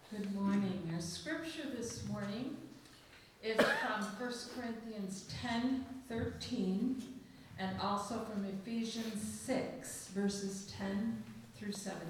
Good morning. Our scripture this morning is from 1 Corinthians 10:13 and also from Ephesians 6, verses 10 through 17.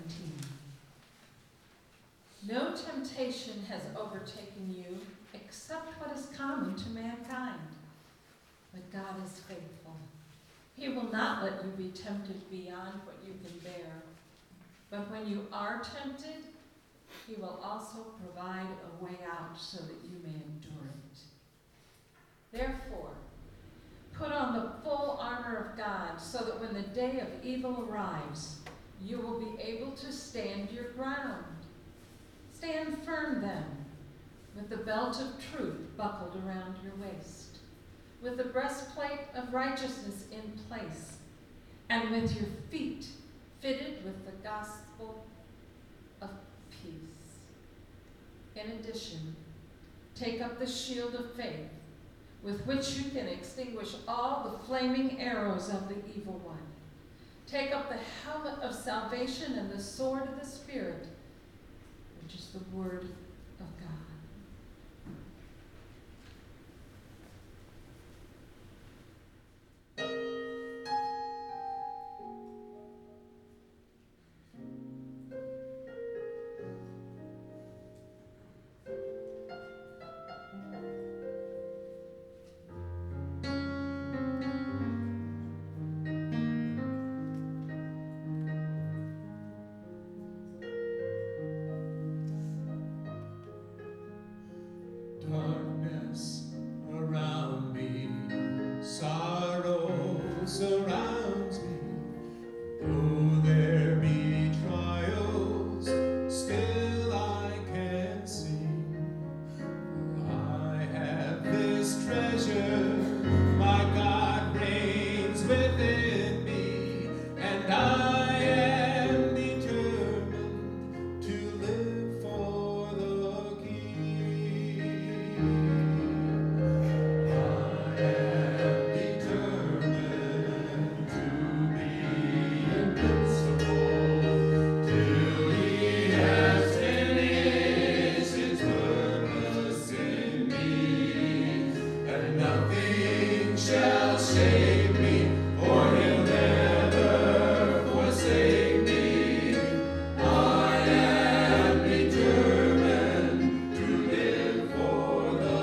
No temptation has overtaken you except what is common to mankind. But God is faithful. He will not let you be tempted beyond what you can bear. But when you are tempted, He will also provide a way out so that you may endure it. Therefore, put on the full armor of God so that when the day of evil arrives, you will be able to stand your ground. Stand firm then, with the belt of truth buckled around your waist, with the breastplate of righteousness in place, and with your feet fitted with the gospel of peace. In addition, take up the shield of faith, with which you can extinguish all the flaming arrows of the evil one. Take up the helmet of salvation and the sword of the Spirit, which is the word of God. Darkness around me, sorrow surrounds me. Though there be trials, still I can sing. I have this treasure, my God reigns within me, and I am determined to live for the King. I am determined to be invincible till He has finished His purpose in me, and nothing shall shake me, for He'll never forsake me. I am determined to live for the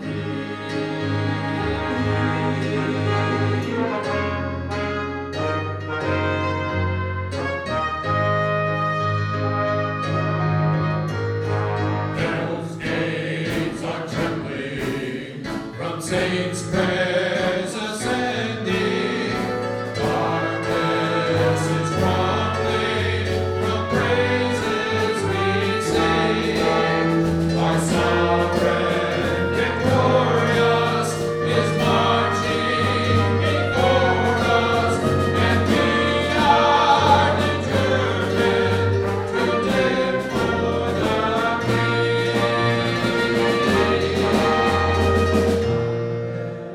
Hell's gates are trembling from saints' prayers ascending. Darkness is crumbling from praises we sing. Our sovereign victorious is marching before us, and we are determined to live for the King.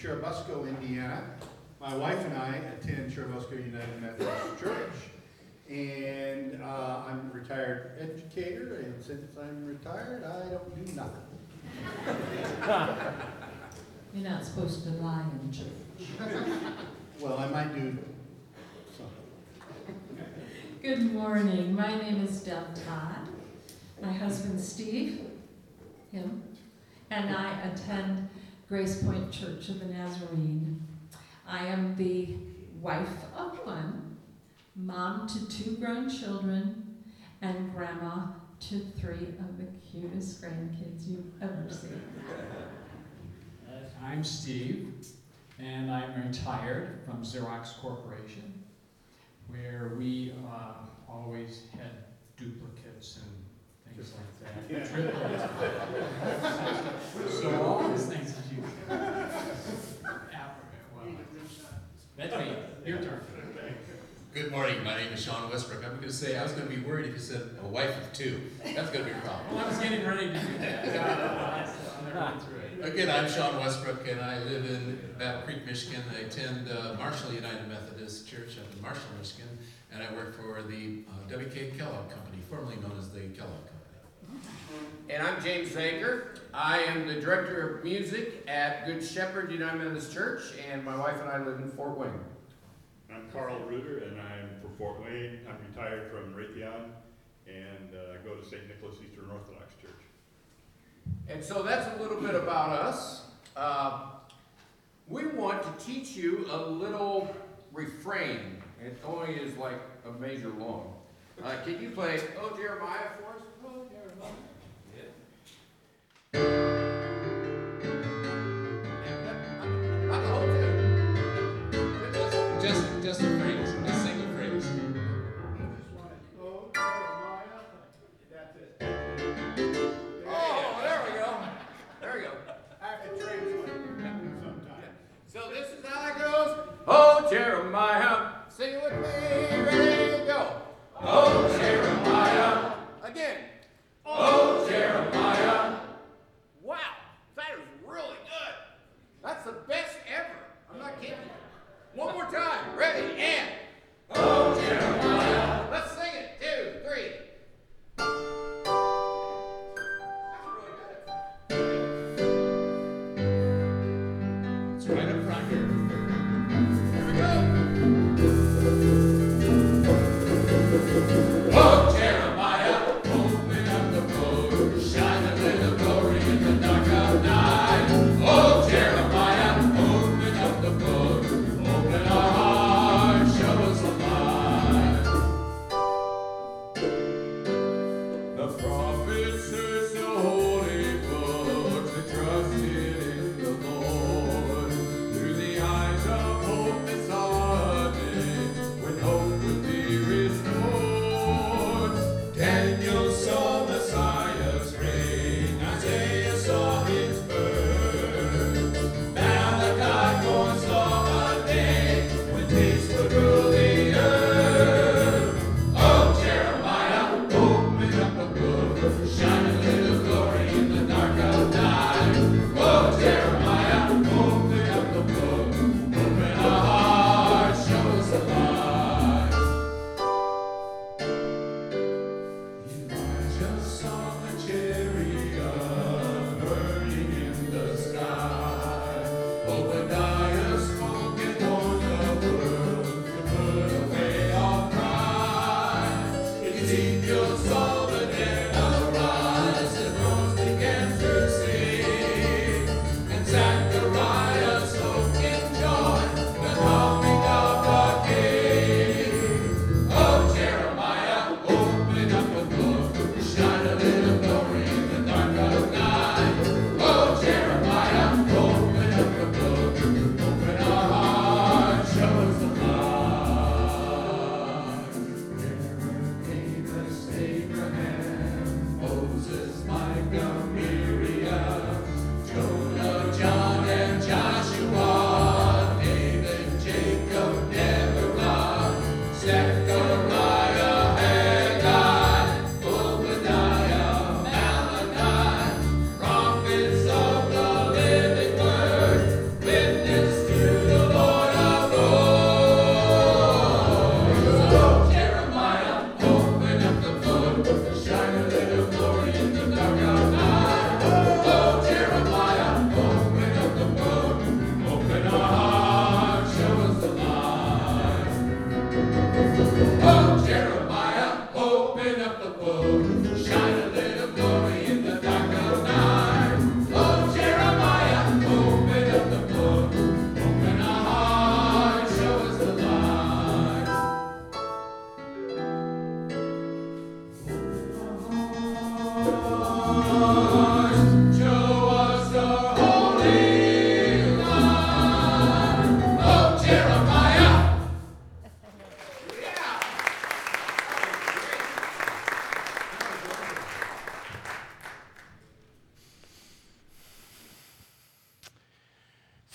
Churubusco, Indiana. My wife and I attend Churubusco United Methodist Church, and I'm a retired educator, and since I'm retired, I don't do nothing. You're not supposed to lie in church. Well, I might do something. Good morning. My name is Deb Todd. My husband Steve, him, and I attend Grace Point Church of the Nazarene. I am the wife of one, mom to 2 grown children, and grandma to 3 of the cutest grandkids you've ever seen. I'm Steve, and I'm retired from Xerox Corporation, where we always had duplicates and things like that. So all these things that you... Well, that's me. Your turn. Good morning, my name is Sean Westbrook. I'm going to say, I was going to be worried if you said a wife of 2. That's going to be a problem. Well, I was getting ready to do that. Again, I'm Sean Westbrook, and I live in Battle Creek, Michigan. I attend Marshall United Methodist Church up in Marshall, Michigan, and I work for the W.K. Kellogg Company, formerly known as the Kellogg Company. And I'm James Zanker. I am the director of music at Good Shepherd United Methodist Church, and my wife and I live in Fort Wayne. I'm Carl Reuter, and I'm from Fort Wayne. I'm retired from Raytheon, and go to St. Nicholas Eastern Orthodox Church. And so that's a little bit about us. We want to teach you a little refrain. It only is like a measure long. Can you play Oh Jeremiah for us? Oh Jeremiah. Not the whole tune. Just a phrase, a single phrase. Oh, Jeremiah. That's it. Oh, there we go. There we go. I have to translate sometime. So this is how it goes. Oh, Jeremiah, sing it with me. Ready, go. Oh, Jeremiah. Again. Oh, Jeremiah. Wow, that is really good. That's the best ever. I'm not kidding you. One more time. Ready, and. Oh, Jeremiah. Let's sing it. 2, 3. It's right up front here. Here we go. Oh, Jeremiah, open up the book, shine a little glory in the dark of night. Oh, Jeremiah, open up the book, open our hearts, show us the light. The prophet searched the holy books and trusted in the Lord through the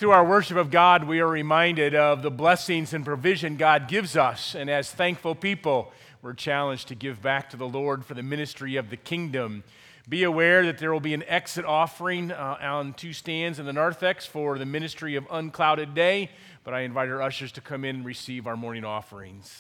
through our worship of God, we are reminded of the blessings and provision God gives us. And as thankful people, we're challenged to give back to the Lord for the ministry of the kingdom. Be aware that there will be an exit offering on 2 stands in the narthex for the ministry of Unclouded Day. But I invite our ushers to come in and receive our morning offerings.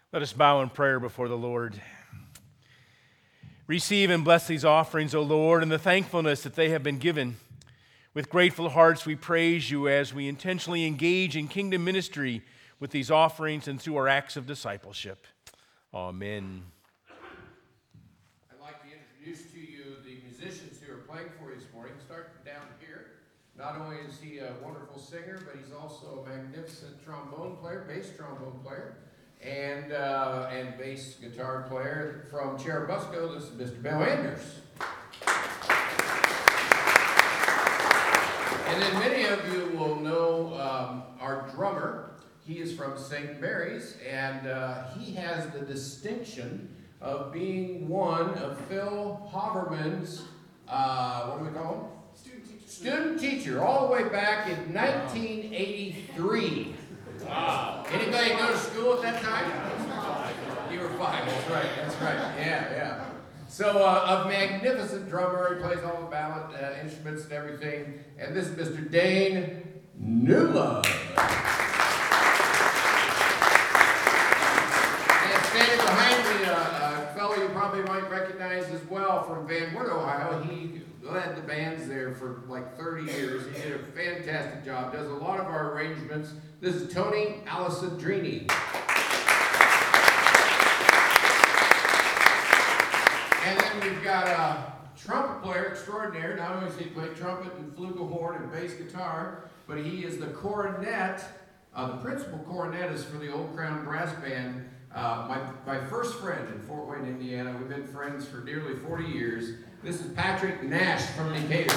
Let us bow in prayer before the Lord. Receive and bless these offerings, O Lord, and the thankfulness that they have been given. With grateful hearts, we praise you as we intentionally engage in kingdom ministry with these offerings and through our acts of discipleship. Amen. I'd like to introduce to you the musicians who are playing for you this morning. Starting down here. Not only is he a wonderful singer, but he's also a magnificent trombone player, bass trombone player, and bass guitar player from Cherubusco. This is Mr. Bill Anders. And then many of you will know our drummer. He is from St. Mary's, and he has the distinction of being one of Phil Haverman's, what do we call him? Student teacher, all the way back in 1983. Wow. Anybody go to school at that time? You were 5, that's right, yeah. So, a magnificent drummer, he plays all the ballad instruments and everything, and this is Mr. Dane Newlove. And standing behind me, a fellow you probably might recognize as well from Van Wert, Ohio. He led the bands there for like 30 years. He did a fantastic job, does a lot of our arrangements. This is Tony Alessandrini. And then we've got a trumpet player extraordinaire. Not only does he play trumpet and flugelhorn and bass guitar, but he is the cornet, the principal cornetist for the Old Crown Brass Band. My first friend in Fort Wayne, Indiana. We've been friends for nearly 40 years. This is Patrick Nash from Decatur.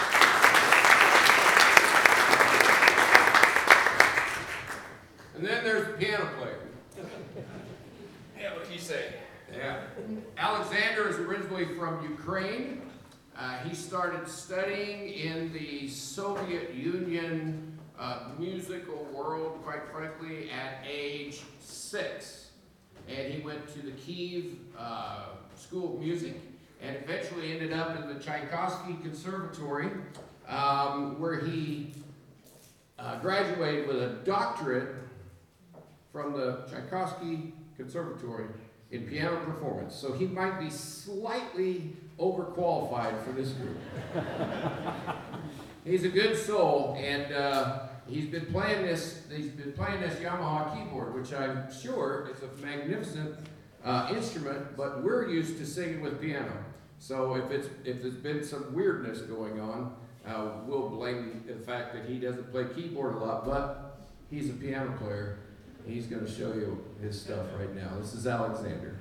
And then there's the piano player. Yeah, what do you say? Yeah. Alexander is originally from Ukraine. He started studying in the Soviet Union musical world, quite frankly, at age 6. And he went to the Kyiv School of Music and eventually ended up in the Tchaikovsky Conservatory, where he graduated with a doctorate from the Tchaikovsky Conservatory in piano performance. So he might be slightly overqualified for this group. He's a good soul, and he's been playing this Yamaha keyboard, which I'm sure is a magnificent instrument, but we're used to singing with piano. So if there's been some weirdness going on, we'll blame the fact that he doesn't play keyboard a lot, but he's a piano player. He's going to show you his stuff right now. This is Alexander.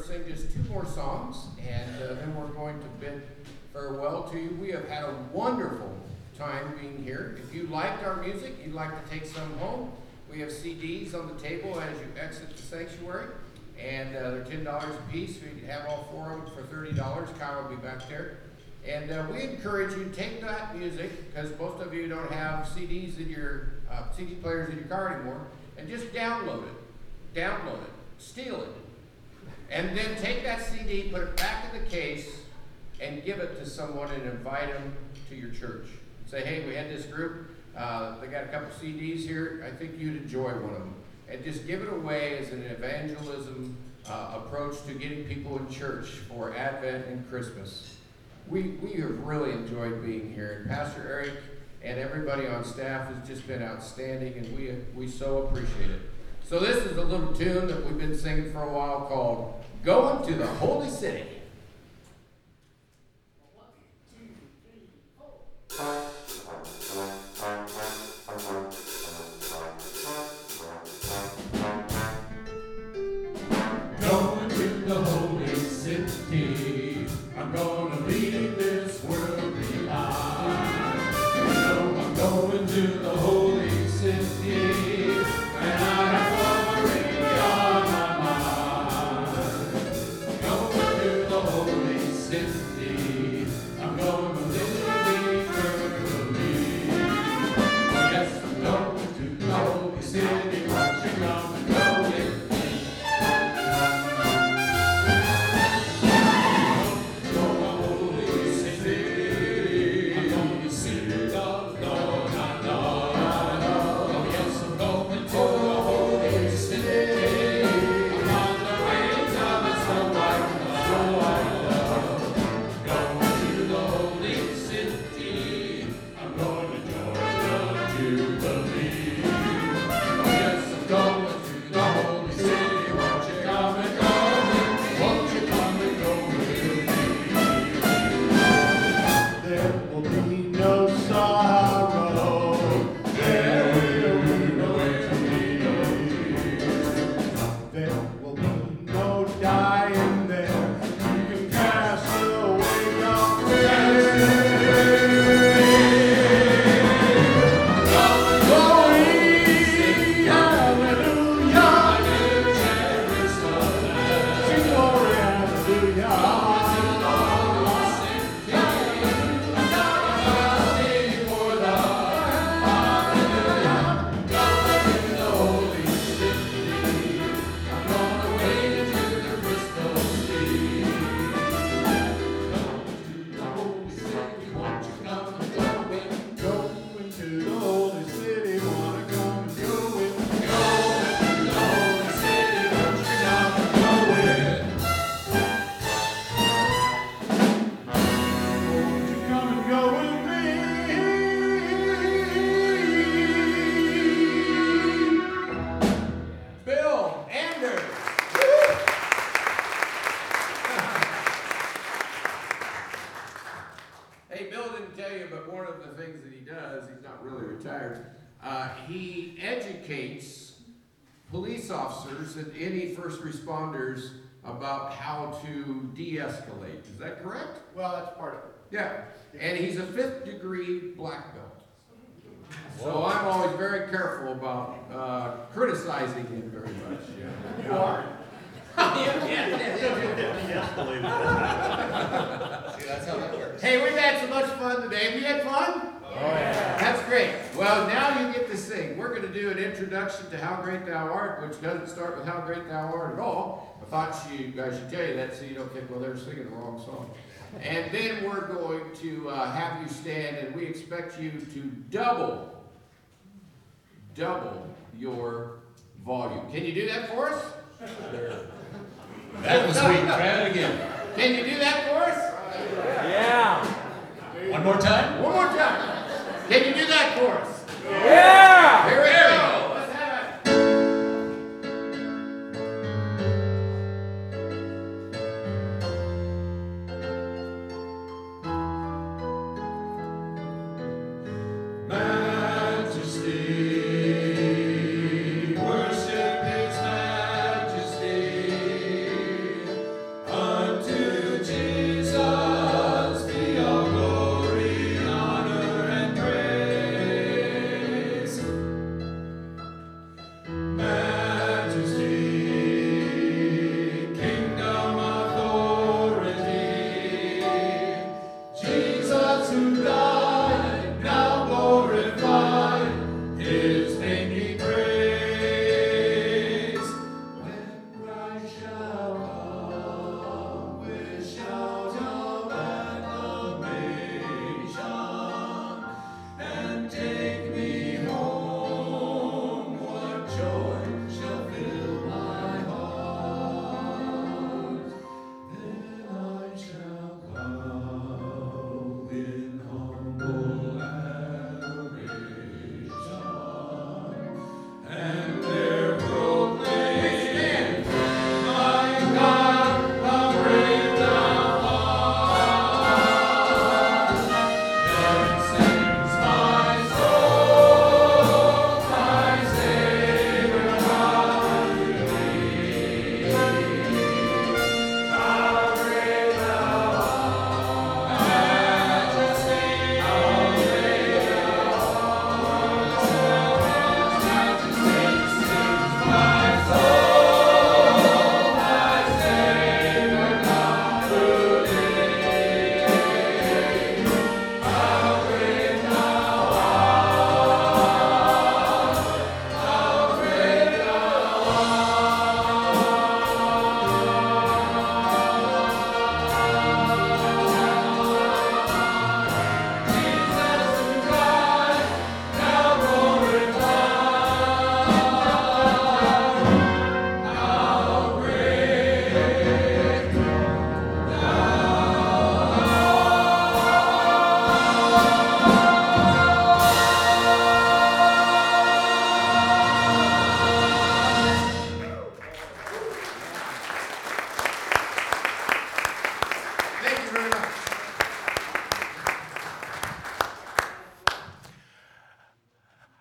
sing just 2 more songs, and then we're going to bid farewell to you. We have had a wonderful time being here. If you liked our music, you'd like to take some home, we have CDs on the table as you exit the sanctuary, and they're $10 a piece. We can have all 4 of them for $30. Kyle will be back there. And we encourage you to take that music, because most of you don't have CDs in your CD players in your car anymore, and just download it, steal it, and then take that CD, put it back in the case, and give it to someone and invite them to your church. Say, hey, we had this group, they got a couple CDs here, I think you'd enjoy one of them. And just give it away as an evangelism approach to getting people in church for Advent and Christmas. We have really enjoyed being here, and Pastor Eric and everybody on staff has just been outstanding, and we so appreciate it. So this is a little tune that we've been singing for a while called Going to the Holy City. Going to the holy city, I'm gonna leave this world behind. You know I'm going to the holy city, and I have already on my mind. Going to the holy city, I'm gonna live eternally. Oh yes, I'm going to the holy city, won't you come and go with me? He educates police officers and any first responders about how to de-escalate. Is that correct? Well, that's part of it. Yeah. And he's a 5th degree black belt. So I'm always very careful about criticizing him very much. Yeah. You are. See, that's how that works. Hey, we've had so much fun today. Have you had fun? Oh, yeah. That's great. Well, now you get to sing. We're going to do an introduction to How Great Thou Art, which doesn't start with How Great Thou Art at all. I thought I should tell you that so you don't think, well, they're singing the wrong song. And then we're going to have you stand, and we expect you to double your volume. Can you do that for us? That was sweet. Try it again. Can you do that for us? Yeah. One more time. One more time. Can you do that for us? Yeah. Here we go. Let's have it. Majesty, worship His majesty.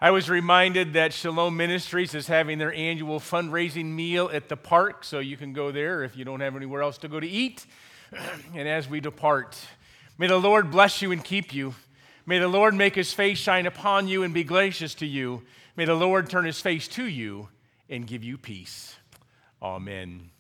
I was reminded that Shalom Ministries is having their annual fundraising meal at the park, so you can go there if you don't have anywhere else to go to eat. And as we depart, may the Lord bless you and keep you. May the Lord make his face shine upon you and be gracious to you. May the Lord turn his face to you and give you peace. Amen.